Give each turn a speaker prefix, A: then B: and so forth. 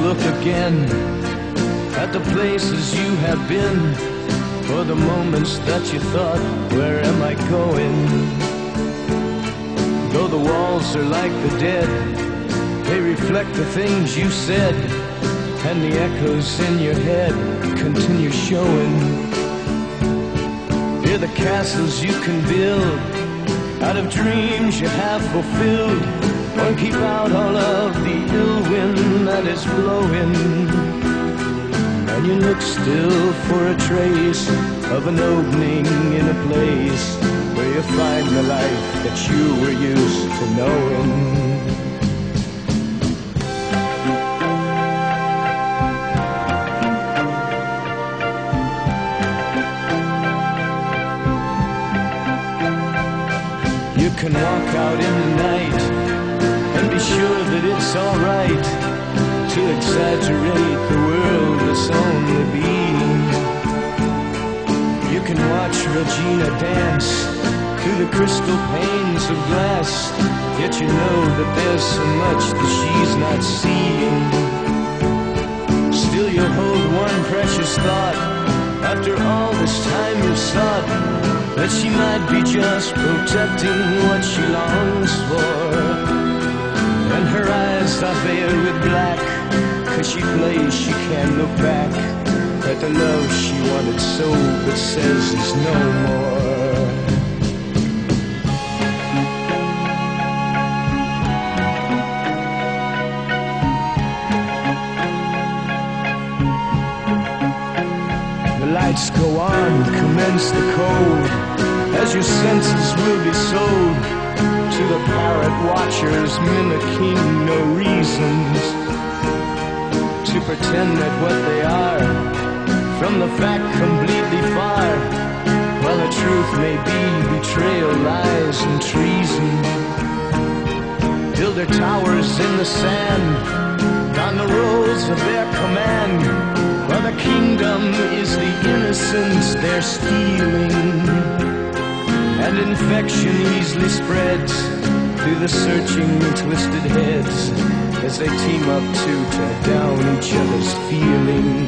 A: look again at the places you have been, for the moments that you thought, where am I going? Though the walls are like the dead, they reflect the things you said, and the echoes in your head continue showing. They're the castles you can build out of dreams you have fulfilled, or keep out all of the ill wind that is blowing. And you look still for a trace of an opening in a place where you find the life that you were used to knowing. You can walk out in the night and be sure that it's alright to exaggerate the world that's only been. You can watch Regina dance through the crystal panes of glass, yet you know that there's so much that she's not seeing. Still you hold one precious thought, after all this time you've sought, that she might be just protecting what she longs for. And her eyes are veiled with black, 'cause she plays she can't look back at the love she wanted so, but says is no more. The lights go on, commence the code, as your senses will be sold to the parrot watchers, mimicking no reasons to pretend that what they are from the fact completely far, while the truth may be betrayal, lies, and treason. Build their towers in the sand on the roads of their command, while the kingdom is the innocence they're stealing. And infection easily spreads through the searching, twisted heads as they team up to tear down each other's feelings.